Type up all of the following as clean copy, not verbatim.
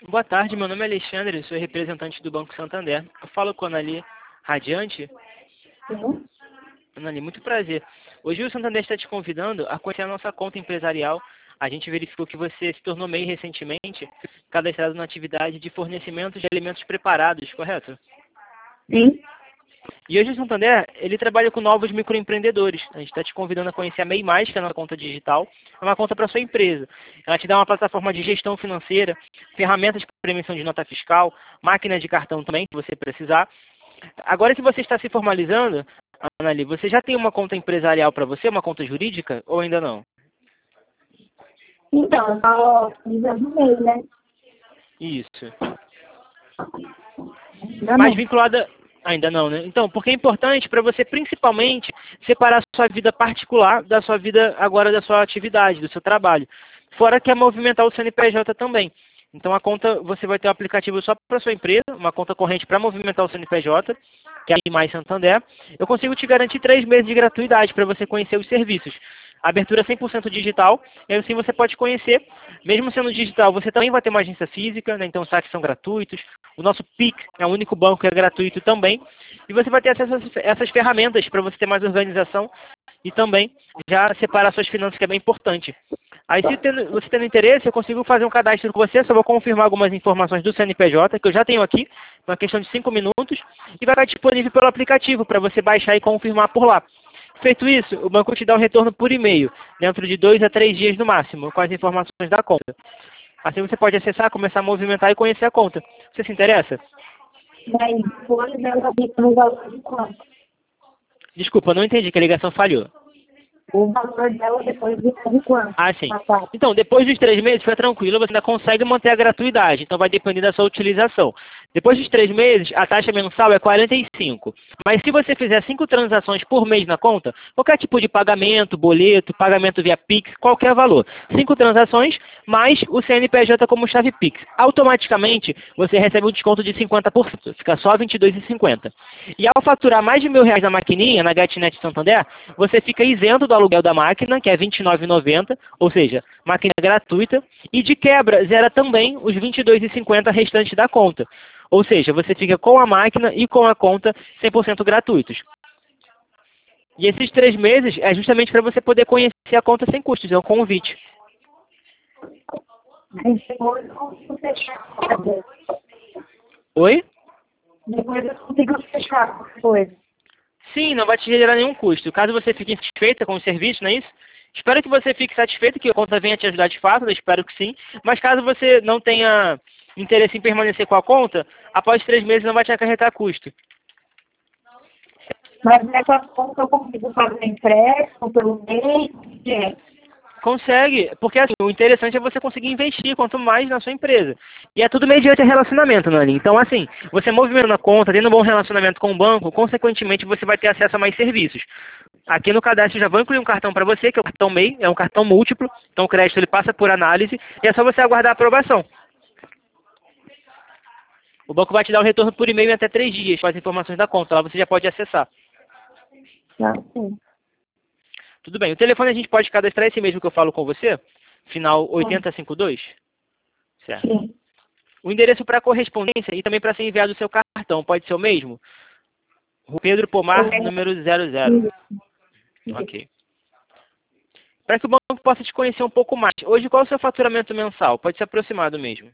Boa tarde, meu nome é Alexandre, sou representante do Banco Santander. Eu falo com a Anali Radiante. Sim. Anali, muito prazer. Hoje o Santander está te convidando a conhecer a nossa conta empresarial. A gente verificou que você se tornou MEI recentemente, cadastrado na atividade de fornecimento de alimentos preparados, correto? Sim. E hoje o Santander, ele trabalha com novos microempreendedores. A gente está te convidando a conhecer a MEI+, que é a nossa conta digital. É uma conta para sua empresa. Ela te dá uma plataforma de gestão financeira, ferramentas para prevenção de nota fiscal, máquina de cartão também, se você precisar. Agora que você está se formalizando, Anali, você já tem uma conta empresarial para você, uma conta jurídica, ou ainda não? Então, eu só fiz a do MEI, né? Isso. Ainda Mais não. vinculada. Ainda não, né? Então, porque é importante para você, principalmente, separar a sua vida particular da sua vida, agora da sua atividade, do seu trabalho. Fora que é movimentar o CNPJ também. Então, a conta, você vai ter um aplicativo só para sua empresa, uma conta corrente para movimentar o CNPJ, que é a Mais Santander. Eu consigo te garantir 3 meses de gratuidade para você conhecer os serviços. Abertura 100% digital, e assim você pode conhecer. Mesmo sendo digital, você também vai ter uma agência física, né? Então os saques são gratuitos. O nosso Pix é o único banco que é gratuito também. E você vai ter acesso a essas ferramentas para você ter mais organização e também já separar suas finanças, que é bem importante. Aí, se você tendo interesse, eu consigo fazer um cadastro com você, só vou confirmar algumas informações do CNPJ, que eu já tenho aqui, uma questão de 5 minutos, e vai estar disponível pelo aplicativo para você baixar e confirmar por lá. Feito isso, o banco te dá um retorno por e-mail, dentro de 2 a 3 dias no máximo, com as informações da conta. Assim você pode acessar, começar a movimentar e conhecer a conta. Você se interessa? Daí, depois ela fica no valor de quanto? Desculpa, não entendi que a ligação falhou. O valor dela depois fica de quanto? Ah, sim. Na taxa. Então, depois dos 3 meses, fica tranquilo, você ainda consegue manter a gratuidade. Então, vai depender da sua utilização. Depois dos 3 meses, a taxa mensal é 45. Mas se você fizer 5 transações por mês na conta, qualquer tipo de pagamento, boleto, pagamento via Pix, qualquer valor. 5 transações, mais o CNPJ como chave Pix. Automaticamente, você recebe um desconto de 50%. Fica só R$ 22,50. E ao faturar mais de R$ 1.000 na maquininha, na GetNet Santander, você fica isento do aluguel da máquina, que é R$ 29,90, ou seja, máquina gratuita, e de quebra zera também os R$ 22,50 restantes da conta. Ou seja, você fica com a máquina e com a conta 100% gratuitos. E esses 3 meses é justamente para você poder conhecer a conta sem custos, é um convite. Aí depois eu consigo fechar a coisa. Oi? Depois eu consigo fechar a coisa. Sim, não vai te gerar nenhum custo. Caso você fique satisfeita com o serviço, não é isso? Espero que você fique satisfeito, que a conta venha te ajudar de fato, eu espero que sim. Mas caso você não tenha interesse em permanecer com a conta, após 3 meses não vai te acarretar custo. Mas nessa conta eu consigo fazer empréstimo pelo mês. Consegue, porque assim, o interessante é você conseguir investir quanto mais na sua empresa. E é tudo mediante relacionamento, Nani. Então, assim, você movimentando a conta, tendo um bom relacionamento com o banco, consequentemente você vai ter acesso a mais serviços. Aqui no cadastro já vou incluir um cartão para você, que é o cartão MEI, é um cartão múltiplo, então o crédito ele passa por análise e é só você aguardar a aprovação. O banco vai te dar o retorno por e-mail em até 3 dias com as informações da conta, lá você já pode acessar. Tá, sim. Tudo bem, o telefone a gente pode cadastrar esse mesmo que eu falo com você, final 8052, certo? Sim. O endereço para correspondência e também para ser enviado o seu cartão, pode ser o mesmo? Rua Pedro Pomar, número 00. Ok. Para que o banco possa te conhecer um pouco mais. Hoje, qual é o seu faturamento mensal? Pode ser aproximado mesmo.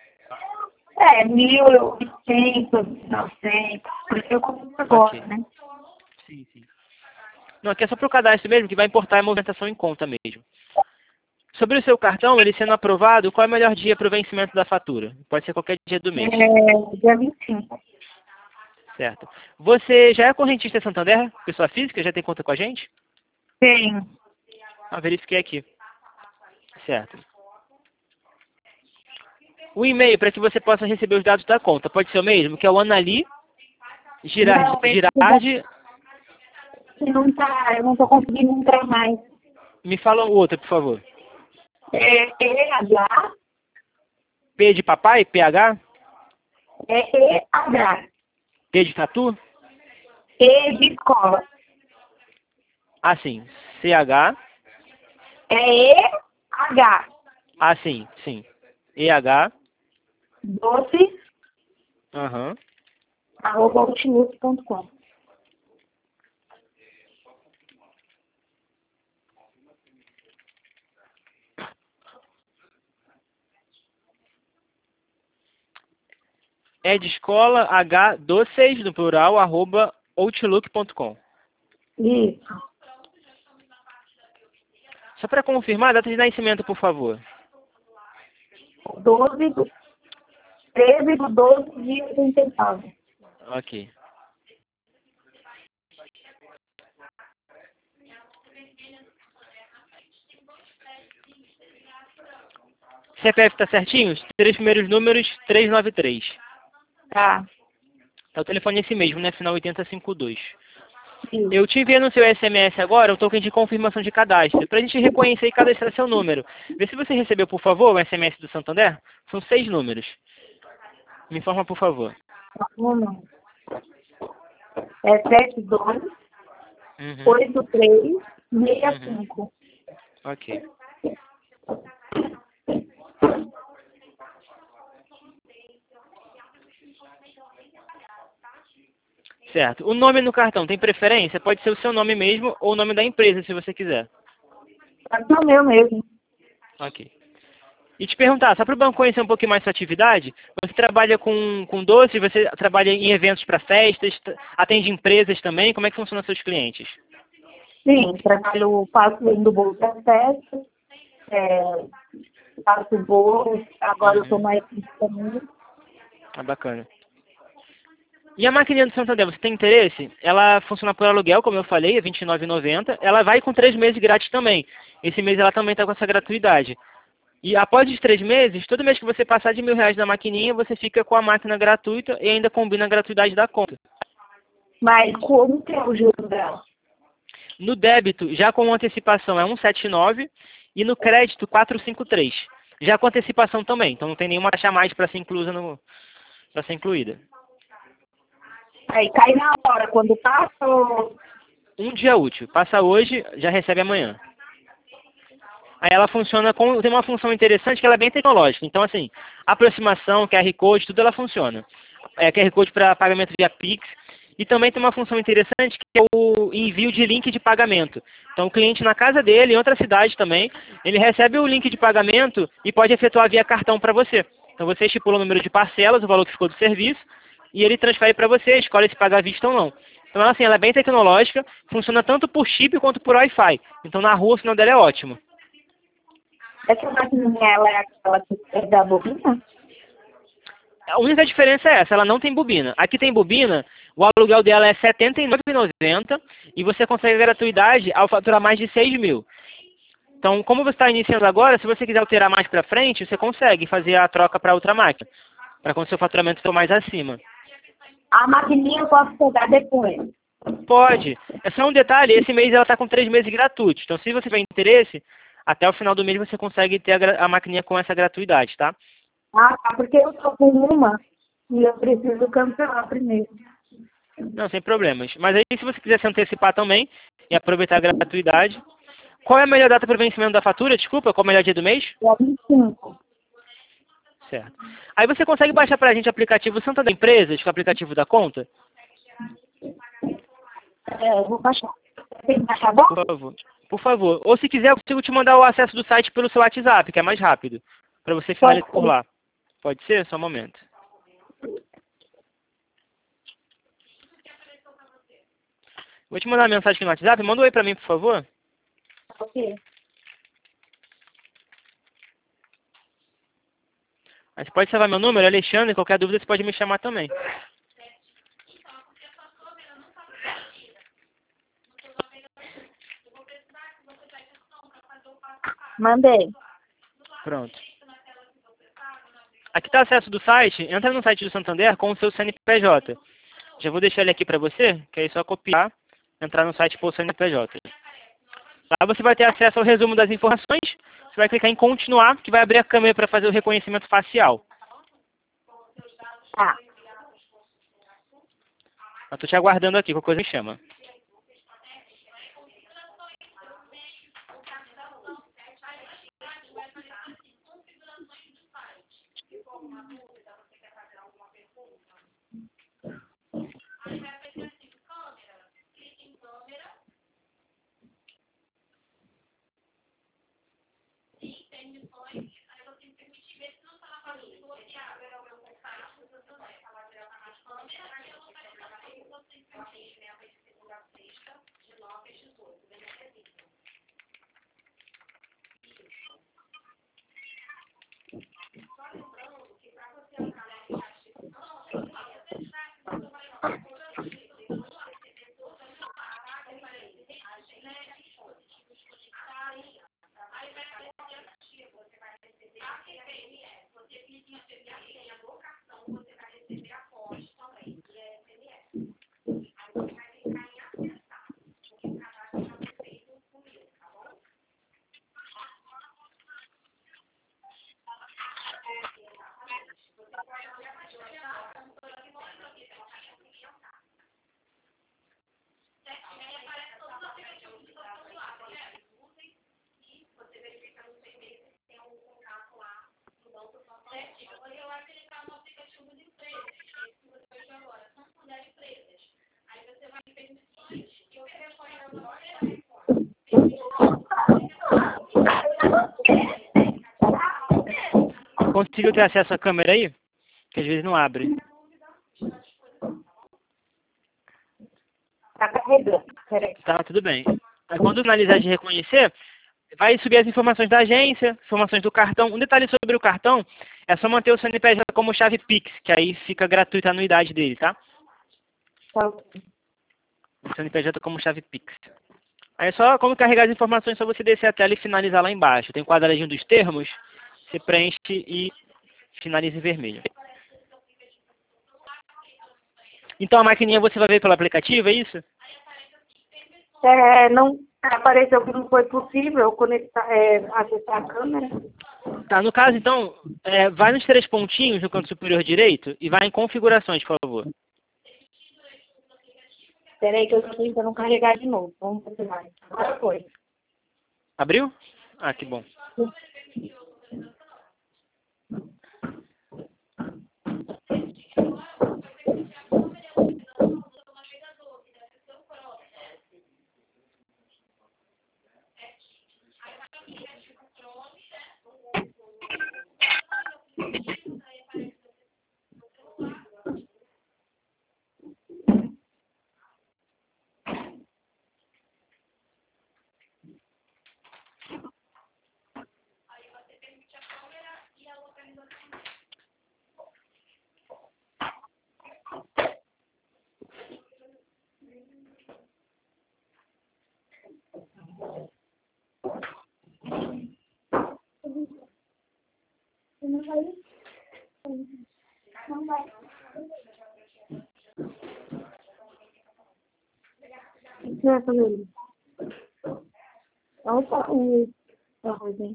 1.800, 900, porque eu compro agora, Ok. né? Sim, sim. Não, aqui é só para o cadastro mesmo, que vai importar a movimentação em conta mesmo. Sobre o seu cartão, ele sendo aprovado, qual é o melhor dia para o vencimento da fatura? Pode ser qualquer dia do mês. Dia 25. Certo. Você já é correntista Santander? Pessoa física? Já tem conta com a gente? Tenho. Ah, verifiquei aqui. Certo. O e-mail para que você possa receber os dados da conta pode ser o mesmo, que é o Anali Não, Girardi. não tá, eu não tô conseguindo entrar mais. Me fala o outro, por favor. EH, P de papai, PH, EH, T de tatu, E de escola. assim, CH, EH, assim, sim, EH, doce, Aham. @outlook.com. É de escola h doces no plural @outlook.com. Isso. Só para confirmar a data de nascimento, por favor. 13/12/89. Ok. CPF tá certinho? Os três primeiros números, 393. Tá. Tá, o telefone é esse mesmo, né? Final 8052. Isso. Eu te enviei no seu SMS agora o token de confirmação de cadastro, para a gente reconhecer e cadastrar seu número. Vê se você recebeu, por favor, o SMS do Santander. São 6 números. Me informa, por favor. Não. É 72 Uhum. 83 65. Ok. Certo. O nome no cartão tem preferência? Pode ser o seu nome mesmo ou o nome da empresa, se você quiser. É o meu mesmo. Ok. E te perguntar, só para o banco conhecer um pouquinho mais sua atividade, você trabalha com doces, você trabalha em eventos para festas, atende empresas também, como é que funcionam seus clientes? Sim, trabalho, faço do bolo para festa, é, faço bolo, agora eu sou Uhum. mais também. Ah, bacana. E a maquininha do Santander, você tem interesse? Ela funciona por aluguel, como eu falei, é R$ 29,90. Ela vai com 3 meses grátis também. Esse mês ela também está com essa gratuidade. E após os 3 meses, todo mês que você passar de R$ 1.000 na maquininha, você fica com a máquina gratuita e ainda combina a gratuidade da conta. Mas como que é o juro dela? No débito, já com antecipação é 179 e no crédito 453. Já com antecipação também, então não tem nenhuma taxa a mais para ser inclusa para ser incluída. Aí cai na hora, quando passa ou... Um dia útil. Passa hoje, já recebe amanhã. Aí ela funciona com. Tem uma função interessante que ela é bem tecnológica. Então, assim, aproximação, QR Code, tudo ela funciona. QR Code para pagamento via Pix. E também tem uma função interessante que é o envio de link de pagamento. Então, o cliente na casa dele, em outra cidade também, ele recebe o link de pagamento e pode efetuar via cartão para você. Então, você estipula o número de parcelas, o valor que ficou do serviço, e ele transfere para você, escolhe se pagar à vista ou não. Então, assim, ela é bem tecnológica, funciona tanto por chip quanto por Wi-Fi. Então, na rua o sinal dela é ótimo. Essa maquininha, ela é aquela que é da bobina? A única diferença é essa, ela não tem bobina. Aqui tem bobina, o aluguel dela é R$ 79,90 e você consegue gratuidade ao faturar mais de 6 mil. Então, como você está iniciando agora, se você quiser alterar mais para frente, você consegue fazer a troca para outra máquina, para quando o seu faturamento for mais acima. A maquininha eu posso pegar depois. Pode. É só um detalhe, esse mês ela está com 3 meses gratuitos. Então, se você tiver interesse, até o final do mês você consegue ter a maquininha com essa gratuidade, tá? Ah, tá, porque eu tô com uma e eu preciso cancelar primeiro. Não, sem problemas. Mas aí, se você quiser se antecipar também e aproveitar a gratuidade, qual é a melhor data para o vencimento da fatura? Desculpa, qual é o melhor dia do mês? É 25. Certo. Aí você consegue baixar para a gente o aplicativo Santander Empresas, que é o aplicativo da conta? É, eu vou baixar. Tem que baixar bom? Por favor. Por favor. Ou se quiser, eu consigo te mandar o acesso do site pelo seu WhatsApp, que é mais rápido, para você Pode finalizar por ser. lá. Pode ser? Só um momento. Vou te mandar uma mensagem aqui no WhatsApp. Manda um oi para mim, por favor. Ok. Aí você pode salvar meu número, Alexandre. Qualquer dúvida, você pode me chamar também. Mandei. Pronto. Aqui está o acesso do site. Entra no site do Santander com o seu CNPJ. Já vou deixar ele aqui para você, que aí é só copiar, entrar no site por CNPJ. Lá você vai ter acesso ao resumo das informações. Você vai clicar em continuar, que vai abrir a câmera para fazer o reconhecimento facial. Tá. Eu estou te aguardando aqui, qualquer coisa me chama. Conseguiu ter acesso à câmera aí? Que às vezes não abre. Tá carregando. Peraí. Tá, tudo bem. Aí quando finalizar de reconhecer, vai subir as informações da agência, informações do cartão. Um detalhe sobre o cartão, é só manter o CNPJ como chave Pix, que aí fica gratuita a anuidade dele, tá? Tá ok. O CNPJ como chave Pix. Aí é só, como carregar as informações, só você descer a tela e finalizar lá embaixo. Tem um quadradinho dos termos, você preenche e finaliza em vermelho. Então a maquininha você vai ver pelo aplicativo, é isso? Não apareceu que não foi possível conectar, acessar a câmera. Tá, no caso, então, vai nos 3 pontinhos no canto superior direito e vai em configurações, por favor. Peraí que eu tô tentando carregar de novo. Vamos continuar. Agora foi. Abriu? Ah, que bom. O que você vai fazer ali? Opa, o arroz, hein?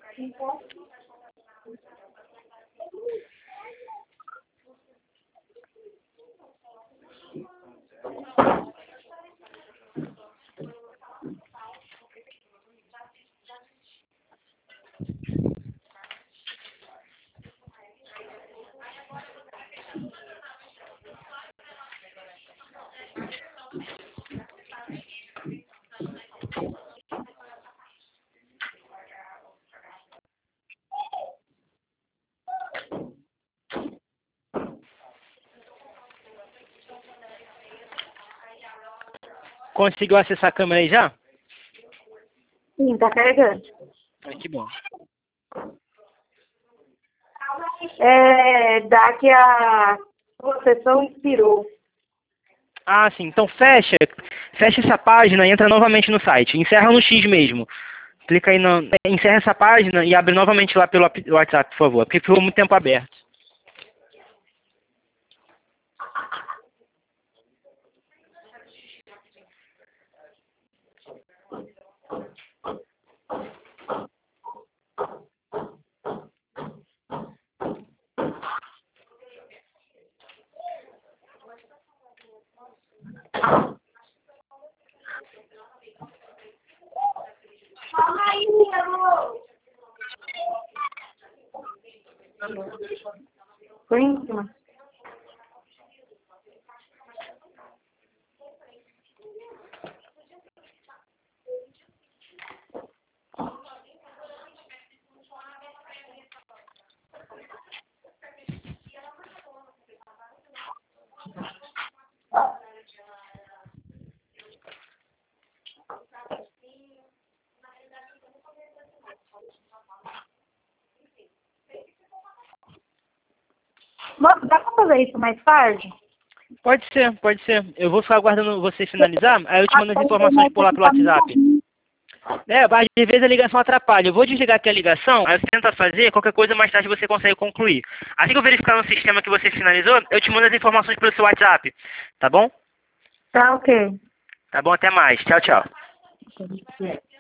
Conseguiu acessar a câmera aí já? Sim, tá carregando. Ah, que bom. Dá que a sua sessão expirou. Ah, sim. Então fecha essa página e entra novamente no site. Encerra no X mesmo. Clica aí encerra essa página e abre novamente lá pelo WhatsApp, por favor, porque ficou muito tempo aberto. Foi em cima. Dá pra fazer isso mais tarde? Pode ser, pode ser. Eu vou ficar aguardando você finalizar, aí eu te mando as informações por lá pelo WhatsApp. Às vezes a ligação atrapalha. Eu vou desligar aqui a ligação, aí você tenta fazer, qualquer coisa mais tarde você consegue concluir. Assim que eu verificar no sistema que você finalizou, eu te mando as informações pelo seu WhatsApp. Tá bom? Tá, ok. Tá bom, até mais. Tchau, tchau.